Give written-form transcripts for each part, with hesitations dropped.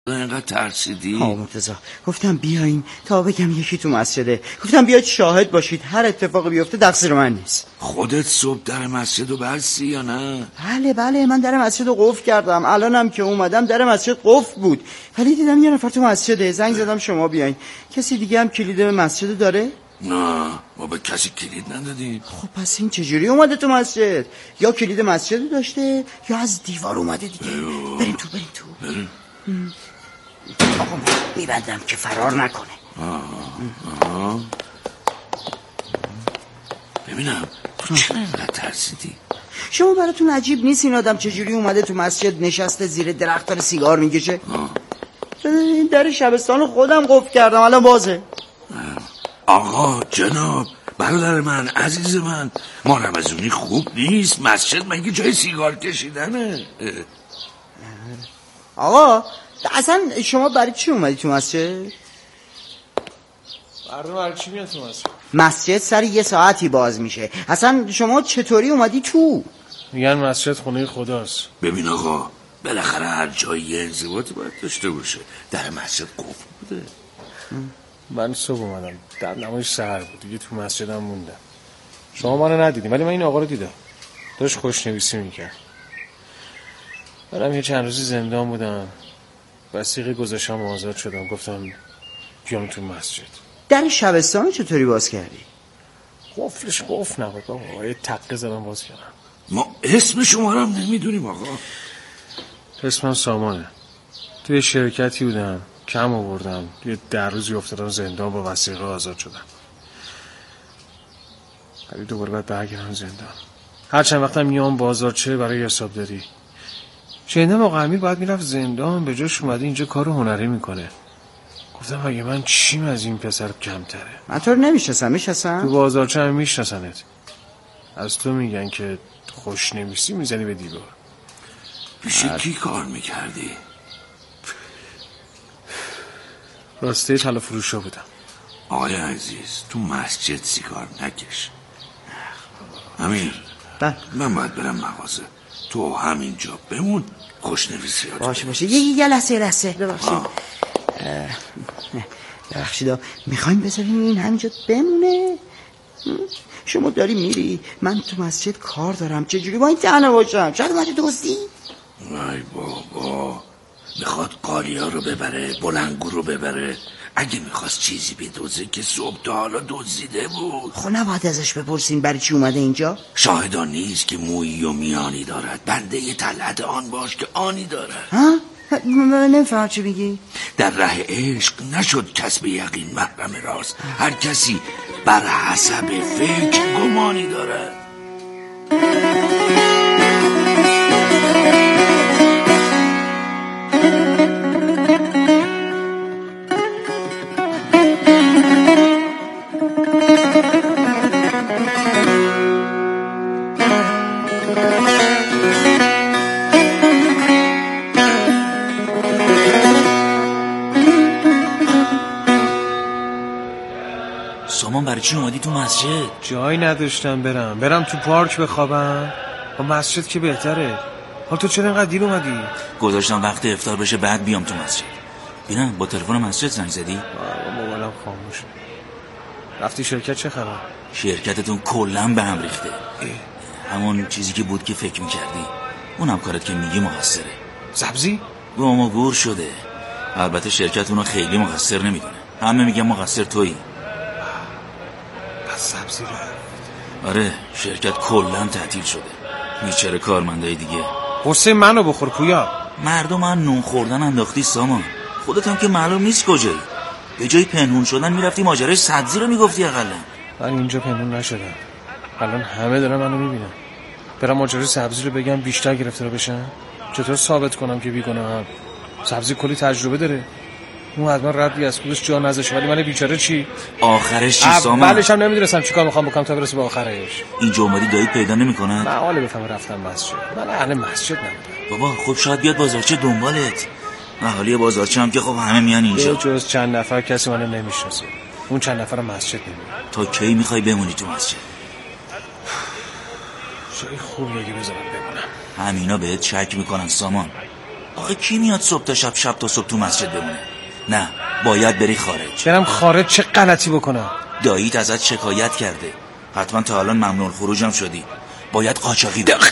اینقدر ترسیدی؟ مرتضی گفتم بیاین تا بگم یکی تو مسجده، گفتم بیاید شاهد باشید، هر اتفاقی بیفته تقصیر من نیست. خودت صبح در مسجد رو بستی یا نه؟ بله من در مسجد رو قفل کردم، الانم که اومدم در مسجد قفل بود، ولی دیدم یه نفر تو مسجده، زنگ زدم شما بیاین. کسی دیگه هم کلید مسجد داره؟ نه ما به کسی کلید ندادیم. خب پس این چجوری اومده تو مسجد؟ یا کلید مسجد داشته یا از دیوار اومده دیگه. بریم تو بریم. آقا میبندم که فرار نکنه. ببینم تو چرا اینقدر ترسیدی؟ شما براتون عجیب نیست این آدم چجوری اومده تو مسجد نشسته زیر درخت داره سیگار میکشه؟ این در شبستان خودم قفل کردم الان بازه. آقا جناب برادر من عزیز من، ما رمضونی خوب نیست، مسجد مگه جای سیگار کشیدنه؟ آقا اصلا شما برای چی اومدی تو مسجد؟ برای چی میاد تو مسجد؟ مسجد سر 1 ساعتی باز میشه، اصلا شما چطوری اومدی تو؟ میگن مسجد خونه خداست. ببین آقا بالاخره هر جایی انضباطی باید داشته باشه، در مسجد قفل بوده. من صبح اومدم در نمای سحر بود دیگه، تو مسجدم موندم. شما منو ندیدیم ولی من این آقا رو دیدم، داشت خوشنویسی میکرد. منم یه چند روزی زندان بودم، وثیقه گذاشتم آزاد شدم، گفتم بیام تو مسجد. در شبستان چطوری باز کردی؟ قفلش قفل نبود بابا، یه تقه زدم باز کردم. ما اسم شما رو هم نمیدونیم آقا. اسمم سامانه. توی شرکتی بودم کم آوردم، یه 10 روزی افتادم زندان، با وثیقه آزاد شدم. ولی دوباره باید برگردم زندان. هر چند وقتم میام بازارچه برای حسابداری. شنیدم آقا امیر باید میرفت زندان، به جاش اومده اینجا کار هنری میکنه. گفتم اگه من چیم از این پسر کمتره. من تو رو نمیشناسم. تو بازارچه هم میشناسنت. از تو میگن که خوشنویسی میزنی به دیوار. پیش کی کار میکردی؟ راسته طلا فروشا بودم. آقای عزیز تو مسجد سیگار نکش. امیر من باید برم مغازه، تو همینجا بمون خوشنویسی ها. باشه یه لحظه ببخشید میخوایم بذاریم این همینجا بمونه؟ شما داری میری، من تو مسجد کار دارم، چجوری با این تنها باشم؟ شاید اومده دزدی؟ وای بابا میخواد قالیا رو ببره، بلنگو رو ببره. اگه میخواست چیزی بدزده که صبح تا حالا دزدیده بود. خب نباید ازش بپرسین برای چی اومده اینجا؟ شاهدان نیست که مویی و میانی دارد، بنده یه طلعت آن باش که آنی دارد. ها؟ من نمیفهم چی میگی؟ در ره عشق نشد کسب یقین محرم راست، هر کسی بر حسب فکر گمانی دارد. سامان برای چی اومدی تو مسجد؟ جایی نداشتم برم تو پارک بخوابم. و مسجد که بهتره. حال تو چرا اینقدر دیر اومدی؟ گذاشتم وقت افطار بشه بعد بیام تو مسجد. ببینم با تلفن مسجد زنگ زدی؟ موبایلم خاموشه. رفتی شرکت چه خبر؟ شرکتتون کلا به هم ریخته. همون چیزی که بود که فکر میکردی. اونم کارت که میگی مقصره. سبزی؟ گم و گور شده. البته شرکت اونو خیلی مقصر نمیدونه، همه میگن مقصر تویی. پس سبزی رو؟ آره شرکت کلا تعطیل شده. بیچاره کارمندای دیگه. قصه منو بخور پویا. مردم هم نون خوردن انداختی سامان. خودت هم که معلوم نیست کجایی. به جای پنهون شدن میرفتی ماجرای سبزی رو میگفتی اقلا. من اینجا پنهون نشدم، الان همه دارن منو میبینن. برم ماجرای سبزی رو بگم بیشتر گرفتار بشن؟ چطور ثابت کنم که بیگناهم؟ سبزی کلی تجربه داره، اون حتما ردی از خودش جا نذاشه، ولی من بیچاره چی؟ آخرش چی سامان؟ اولش هم نمیدونستم چیکار میخوام بکنم تا برسه به آخرش. اینجا اومدی دایی پیدا نمیکنن؟ من حالا بفهم رفتم مسجد، من اهل مسجد نبودم. بابا خب شاید بیاد بازارچه دنبالت. اهالی بازارچه هم که خب همه میان اینجا. جز چند نفر کسی منو نمیشناسه. اون چند نفر مسجد نمیاد. تا کی میخوای بمونی تو مسجد؟ جای خوبیه که بذارم بمونم. همینا بهت شک میکنن سامان. آخه کی میاد صبح تا شب، شب تا صبح تو مسجد بمونه؟ نه، باید بری خارج. برم خارج چه غلطی بکنم؟ داییت ازت شکایت کرده، حتما تا الان ممنوع الخروج هم شدی. باید قاچاقی بری.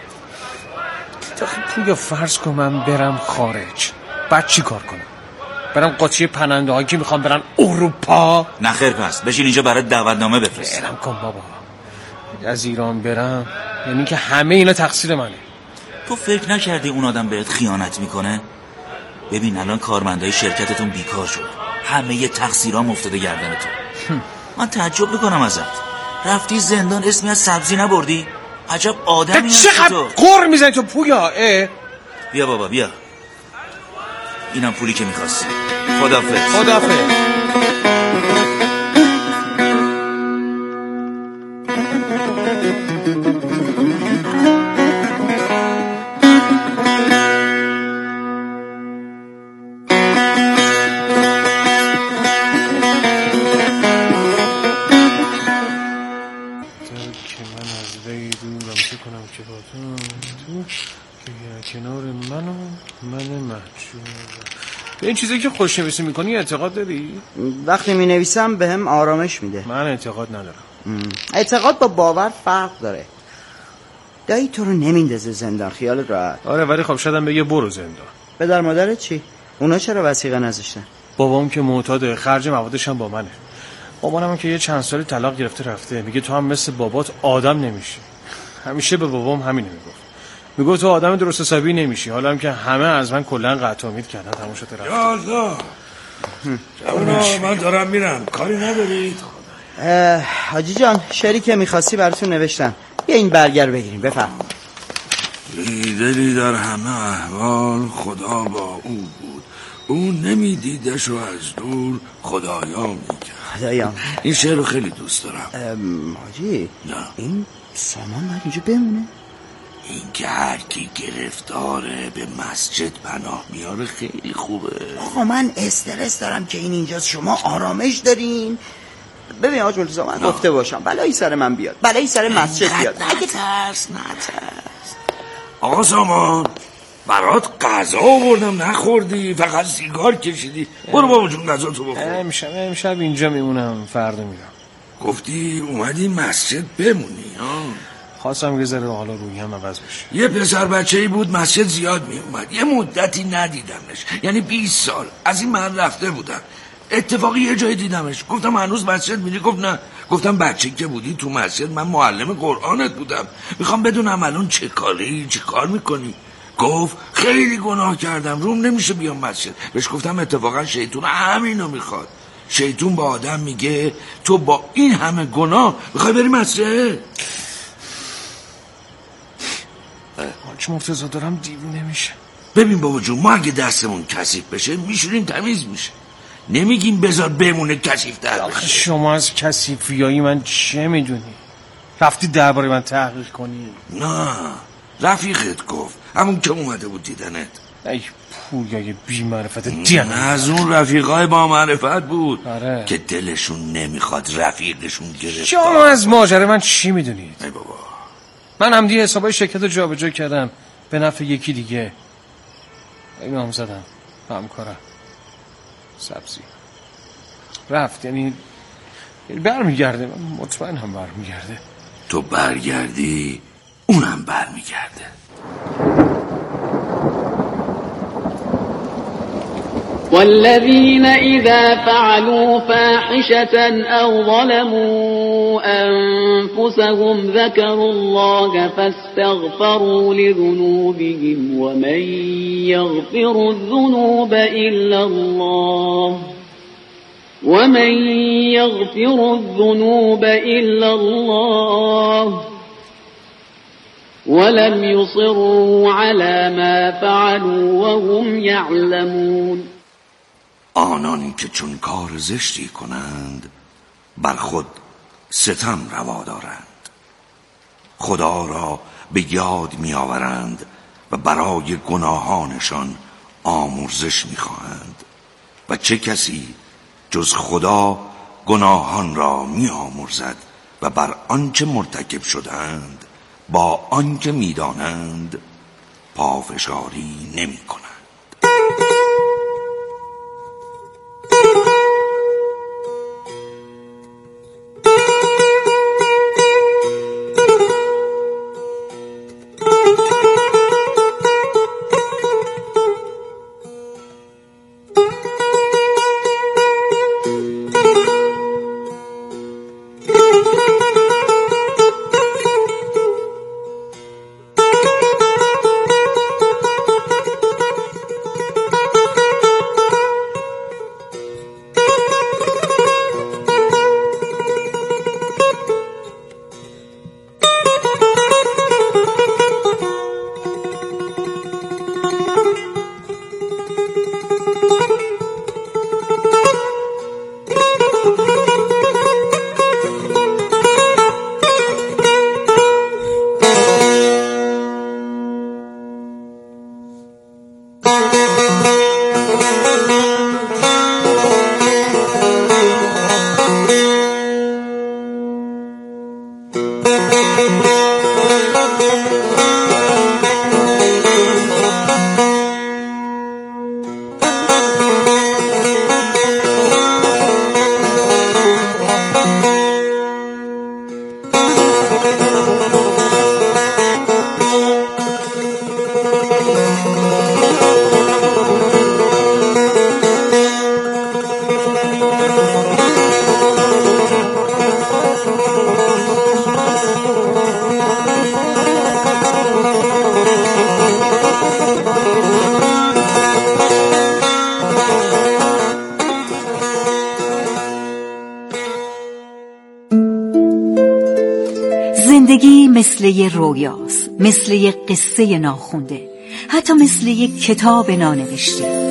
پویا فرض کن من برم خارج، بعد چی کار کنم؟ برم قاطی پننده هایی که میخوام برن اروپا؟ نه خیر، پس بشین اینجا برای دعوتنامه بفرست. برم کن بابا، از ایران برم یعنی که همه اینا تقصیر منه. تو فکر نکردی اون آدم بهت خیانت میکنه؟ ببین الان کارمندای شرکتتون بیکار شد، همه ی تقصیرام افتاده گردنتون. من تعجب میکنم ازت، رفتی زندان اسمی از سبزی نبردی؟ عجب آدمی هستی تو. چقدر قر میزنی تو پویا؟ بیا بابا بیا، اینم پولی که میخواستی. خداحافظ. خداحافظ. این چیزی که خوشنویسی میکنی اعتقاد داری؟ وقتی مینویسم به هم آرامش میده. من اعتقاد ندارم. اعتقاد با باور فرق داره. دایی تو رو نمیندازه زندان، خیالت راحت. آره ولی خب شدم بگه برو زندان. پدر مادرت چی؟ اونا چرا وثیقه نذاشتن؟ بابام که معتاده، خرج موادش هم با منه. مامانم که یه چند سالی طلاق گرفته رفته، میگه تو هم مثل بابات آدم نمیشی. همیشه به بابام همین میگفت تو آدم درست حسابی نمیشی. حالا هم که همه از من کلا قطع امید کردن، تموم شده رفت. یا الله جوونا، من دارم میرم، کاری ندارید؟ حاجی جان شعری که میخواستی براتون نوشتم، یه این برگر بگیریم بفهم. دلی در همه احوال خدا با او بود، او نمیدیدش و از دور خدایا میکرد. این شعر رو خیلی دوست دارم. حاجی نه. این سامان باید اینجا بمونه؟ این که هر کی گرفتاره به مسجد پناه میاره خیلی خوبه. آقا من استرس دارم که این اینجاست، شما آرامش دارین. ببین حاج مرتضی من گفته باشم بلایی سر من بیاد، بلایی سر مسجد بیاد. نترس. آقا سامان برات غذا آوردم نخوردی، فقط سیگار کشیدی. برو بابا جون غذا تو بخور. امشب اینجا میمونم، فردا میرم. گفتی اومدی مسجد بمونی؟ خواستم یه ذره حالا رویم عوض بشه. یه پسر بچه‌ای بود مسجد زیاد می اومد، یه مدتی ندیدمش، یعنی 20 سال از این محل رفته بودم. اتفاقی یه جای دیدمش، گفتم هنوز مسجد میری؟ گفت نه. گفتم بچه که بودی تو مسجد من معلم قرآنت بودم، میخوام بدونم الان چه کار میکنی؟ گفت خیلی گناه کردم، روم نمیشه بیام مسجد. بهش گفتم اتفاقا شیطون همینو میخواد. شیطون با آدم میگه تو با این همه گناه میخوای بری مسجد؟ حاج مرتضی دارم دیوونه میشه. ببین بابا جون، ما اگه دستمون کثیف بشه میشوریم تمیز میشه، نمیگیم بذار بمونه کثیف‌تر بشه. شما از کثیفیایی من چه میدونی؟ رفتی درباره من تحقیق کنی؟ نه رفیقت گفت، همون که اومده بود دیدنت. ای پویای بی معرفت دیانه. از اون رفیقای با معرفت بود. آره. که دلشون نمیخواد رفیقشون گرفت. شما از ماجرا من چی میدونید؟ ای بابا من همدی حسابای شرکت رو جابجا کردم به نفع یکی دیگه. امام زدم همکارم سبزی رفت، یعنی برمیگرده. من مطمئن هم برمیگرده. تو برگردی اونم برمیگرده. والذين إذا فعلوا فاحشة أو ظلموا أنفسهم ذكروا الله فاستغفروا لذنوبهم ومن يغفر الذنوب إلا الله ولم يصروا على ما فعلوا وهم يعلمون. آنان که چون کار زشتی کنند بر خود ستم روا دارند، خدا را به یاد می آورند و برای گناهانشان آمرزش می خواهند و چه کسی جز خدا گناهان را می آمرزد و بر آنچه مرتکب شدند با آنکه می دانند پافشاری نمی کنند. زندگی مثل یه رویاست، مثل یه قصه ناخونده، حتی مثل یه کتاب نانوشته.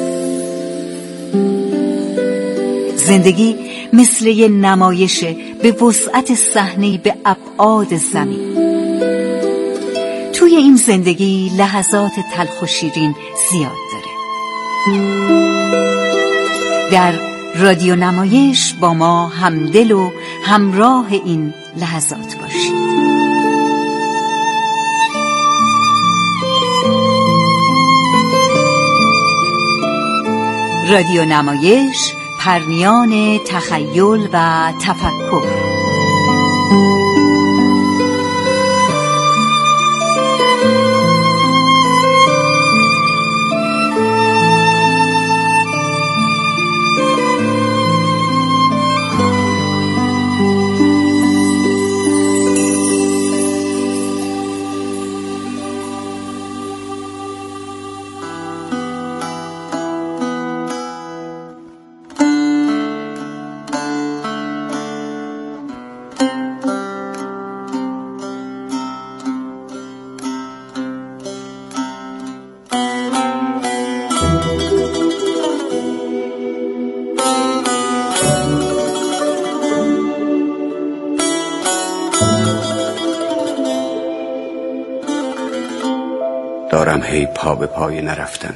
زندگی مثل یه نمایشه به وسعت صحنه‌ای به ابعاد زمین. توی این زندگی لحظات تلخ و شیرین زیاد داره. در رادیو نمایش با ما همدل و همراه این لحظات باشید. رادیو نمایش، پرنیان تخیل و تفکر. دارم هی پا به پای نرفتن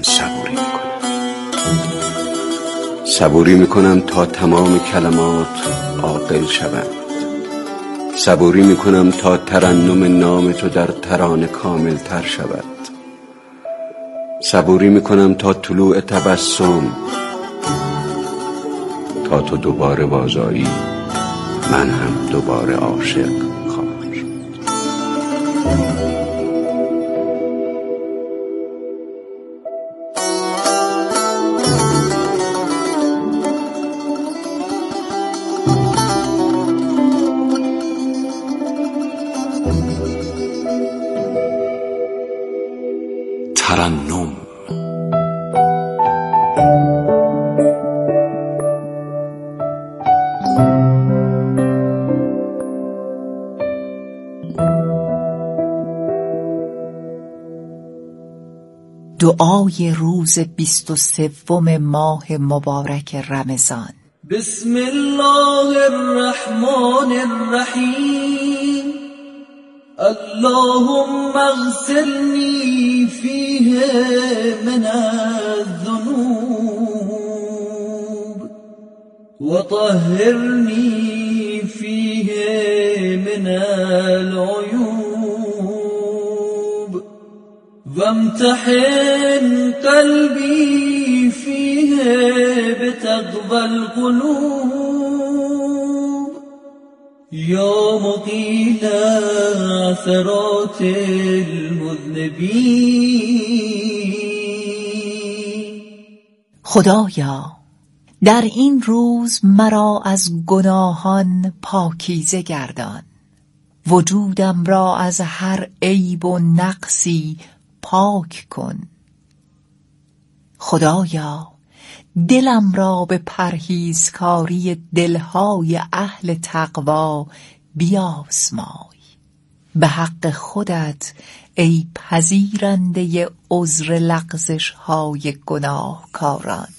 صبوری میکنم تا تمام کلمات عاقل شوند. صبوری میکنم تا ترنم نام تو در ترانه کامل تر شود. صبوری میکنم تا طلوع تبسم، تا تو دوباره بازایی من هم دوباره عاشق خواهم شد. ترنم. دعای روز 23 ماه مبارک رمضان. بسم الله الرحمن الرحیم. اللهم اغسلنی فیه من الذنوب وطهرنی فیه من العیوب وامتحن قلبی فیه بتقوی القلوب یا مقیل عثرات المذنبین. خدایا در این روز مرا از گناهان پاکیزه گردان، وجودم را از هر عیب و نقصی پاک کن. خدایا دلم را به پرهیزکاری دلهای اهل تقوا بیازمای، به حق خودت ای پذیرنده عذر لغزش های گناهکاران.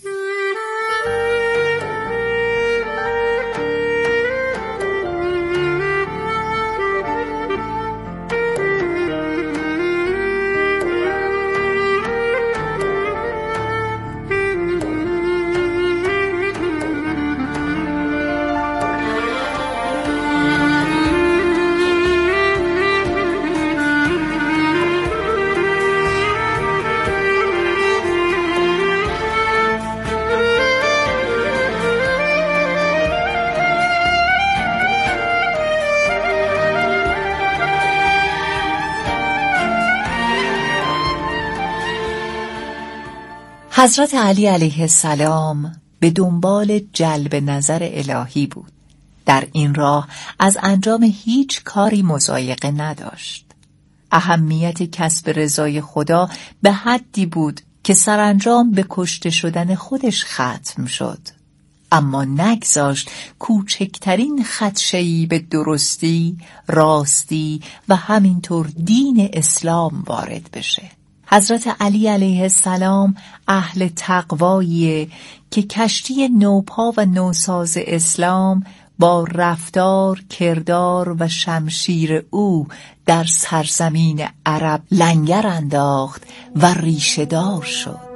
حضرت علی علیه السلام به دنبال جلب نظر الهی بود. در این راه از انجام هیچ کاری مضایقه نداشت. اهمیت کسب رضای خدا به حدی بود که سرانجام به کشته شدن خودش ختم شد. اما نگذاشت کوچکترین خدشه‌ای به درستی، راستی و همینطور دین اسلام وارد بشه. حضرت علی علیه السلام اهل تقواییه که کشتی نوپا و نوساز اسلام با رفتار، کردار و شمشیر او در سرزمین عرب لنگر انداخت و ریشه‌دار شد.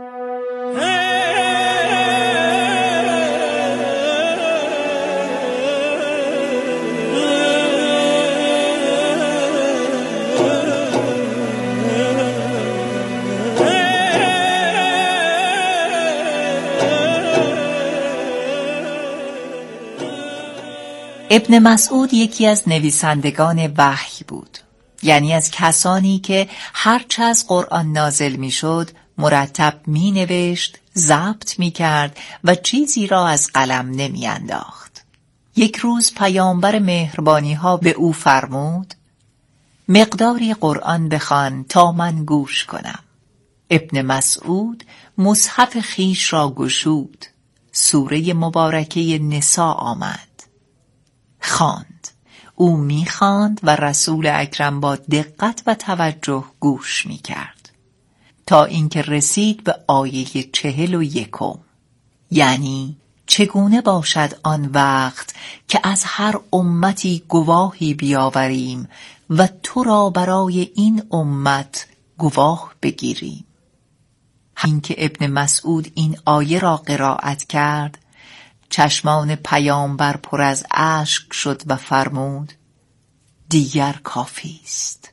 ابن مسعود یکی از نویسندگان وحی بود، یعنی از کسانی که هرچه از قرآن نازل می شد مرتب می نوشت، ضبط می کرد و چیزی را از قلم نمی انداخت. یک روز پیامبر مهربانی ها به او فرمود: مقداری قرآن بخوان تا من گوش کنم. ابن مسعود مصحف خیش را گشود، سوره مبارکه نساء آمد، خواند. او می‌خواند و رسول اکرم با دقت و توجه گوش می‌کرد تا اینکه رسید به آیه 41، یعنی چگونه باشد آن وقت که از هر امتی گواهی بیاوریم و تو را برای این امت گواه بگیریم. همین که ابن مسعود این آیه را قرائت کرد، چشمان پیامبر پر از اشک شد و فرمود: دیگر کافی است.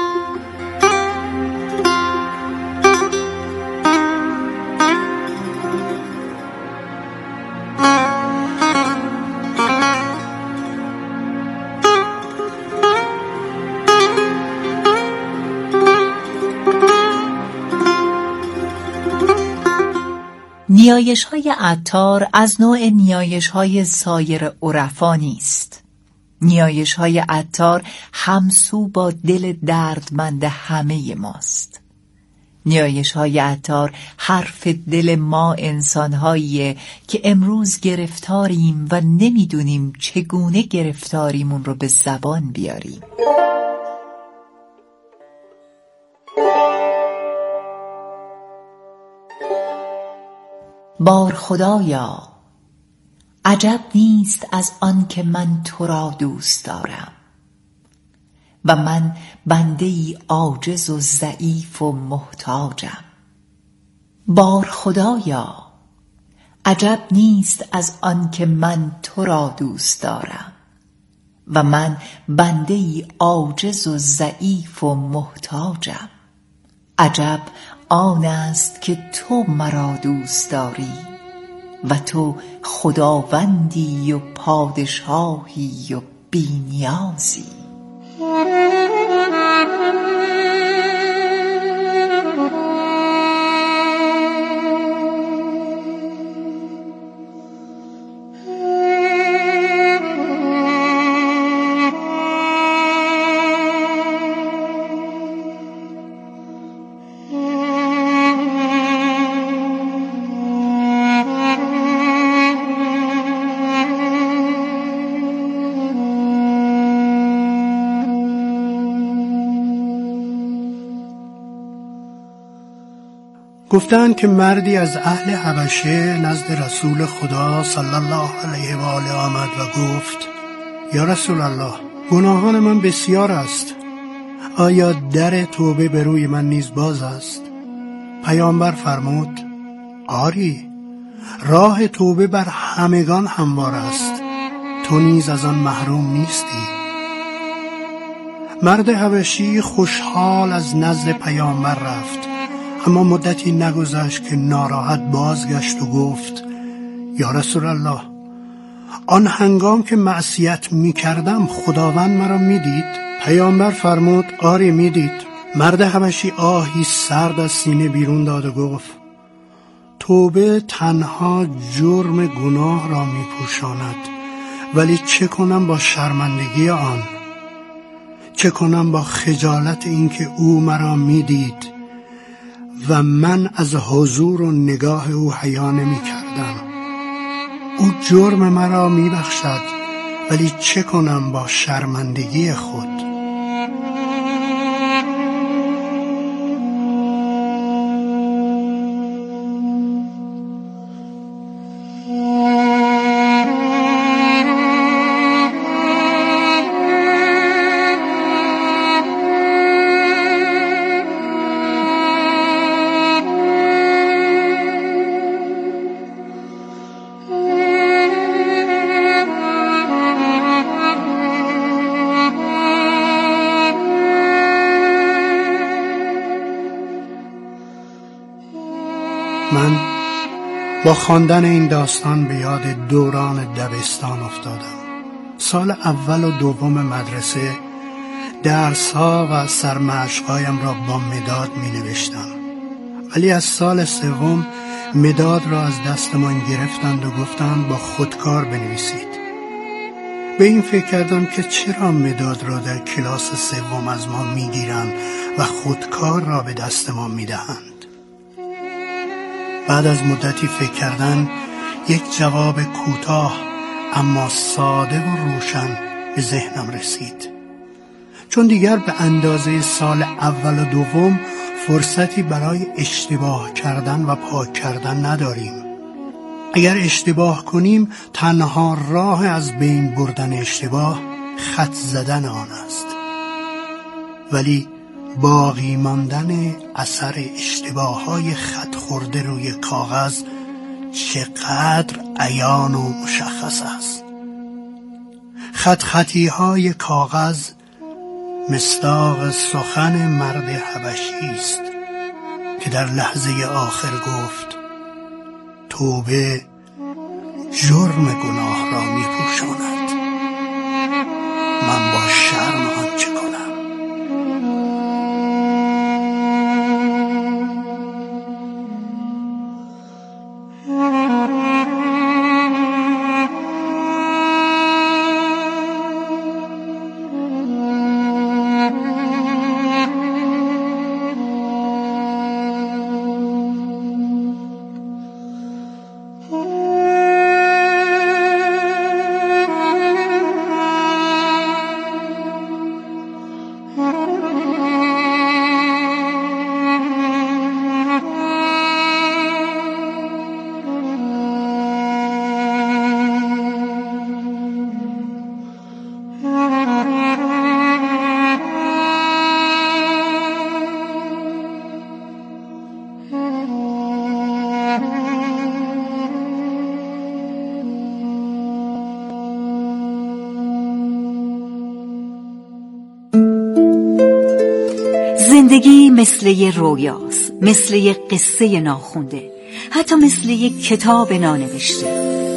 نیایش‌های عطار از نوع نیایش‌های سایر عرفا نیست. نیایش‌های عطار همسو با دل دردمند همه ماست. نیایش‌های عطار حرف دل ما انسان‌هاییه که امروز گرفتاریم و نمی‌دونیم چگونه گرفتاریمون رو به زبان بیاریم. بار خدایا، عجب نیست از آن که من تو را دوست دارم و من بنده‌ای عاجز و ضعیف و محتاجم. بار خدایا، عجب نیست از آن که من تو را دوست دارم و من بنده‌ای عاجز و ضعیف و محتاجم. عجب آن است که تو مرا دوست داری و تو خداوندی و پادشاهی و بی‌نیازی. گفتند که مردی از اهل حبشه نزد رسول خدا صلی الله علیه و آله آمد و گفت: یا رسول الله، گناهان من بسیار است، آیا در توبه به روی من نیز باز است؟ پیامبر فرمود: آری، راه توبه بر همگان هموار است، تو نیز از آن محروم نیستی. مرد حبشی خوشحال از نزد پیامبر رفت، اما مدتی نگذشت که ناراحت بازگشت و گفت: یا رسول الله، آن هنگام که معصیت می کردم خداوند مرا می دید؟ پیامبر فرمود: آری می دید. مرد حبشی آهی سرد از سینه بیرون داد و گفت: توبه تنها جرم گناه را می پوشاند، ولی چه کنم با شرمندگی آن؟ چه کنم با خجالت اینکه او مرا می دید و من از حضور و نگاه او حیا نمی کردم؟ او جرم مرا میبخشد، ولی چه کنم با شرمندگی خود؟ من با خواندن این داستان به یاد دوران دبستان افتادم. سال اول و دوم مدرسه درس‌ها و سرمشق‌هایم را با مداد می‌نوشتم، ولی از سال سوم مداد را از دستمان گرفتند و گفتند با خودکار بنویسید. به این فکر کردم که چرا مداد را در کلاس سوم از ما می‌گیرند و خودکار را به دست ما می‌دهند. بعد از مدتی فکر کردن یک جواب کوتاه اما ساده و روشن به ذهنم رسید. چون دیگر به اندازه سال اول و دوم فرصتی برای اشتباه کردن و پاک کردن نداریم. اگر اشتباه کنیم تنها راه از بین بردن اشتباه خط زدن آن است، ولی باقی ماندن اثر اشتباه‌های خط خورده روی کاغذ چقدر عیان و مشخص است. خطی‌های کاغذ مصداق سخن مرد حبشی است که در لحظه آخر گفت توبه جرم گناه را می‌پوشاند. من با شرم آن چه کنم؟ زندگی مثل یه رویاست، مثل یه قصه ناخونده، حتی مثل یه کتاب نانوشته.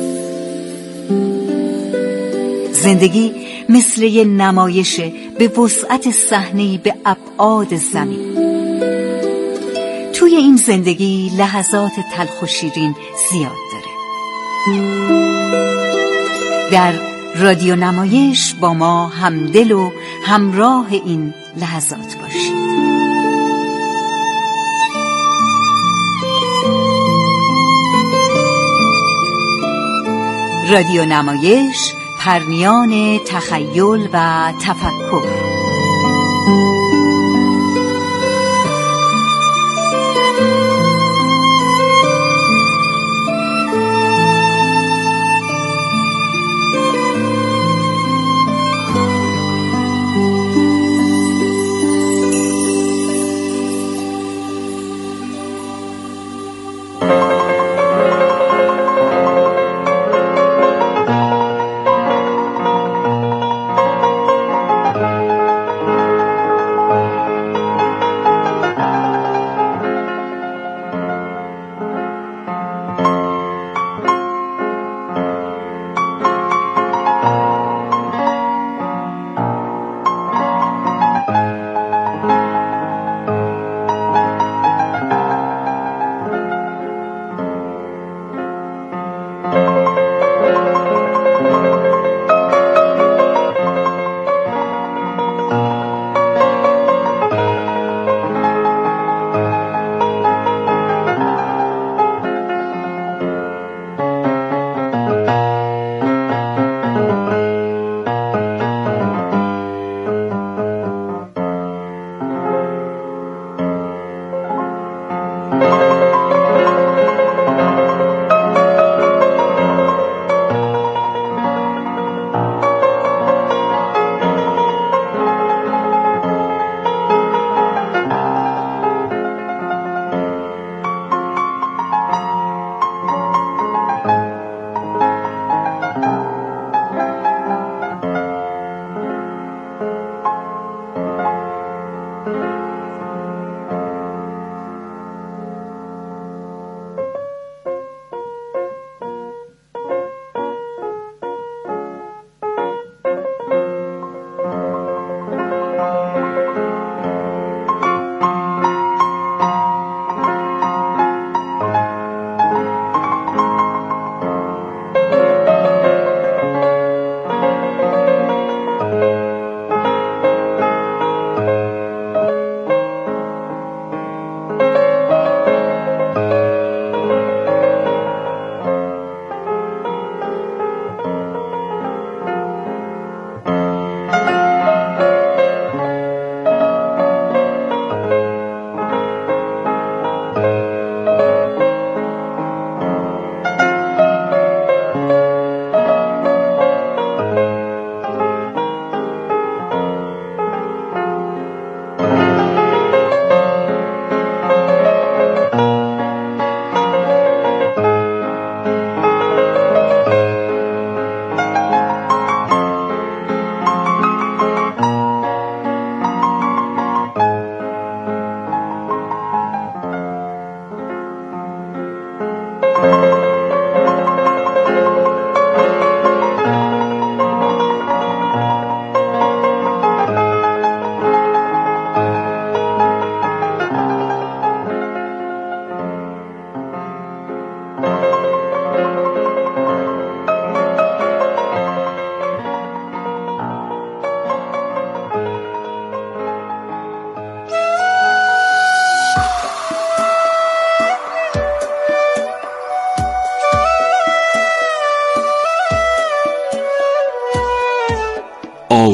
زندگی مثل یه نمایشه به وسعت صحنه‌ای به ابعاد زمین. توی این زندگی لحظات تلخ و شیرین زیاد داره. در رادیو نمایش با ما همدل و همراه این لحظات باشید. رادیو نمایش، پرنیان تخیل و تفکر.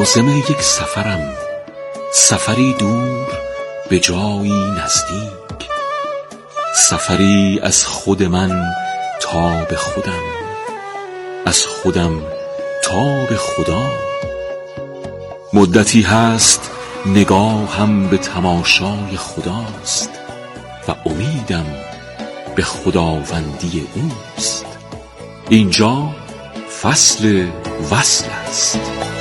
عازم یک سفرم، سفری دور به جایی نزدیک، سفری از خود من تا به خودم، از خودم تا به خدا. مدتی هست نگاهم به تماشای خداست و امیدم به خداوندی اوست. اینجا فصل وصل است.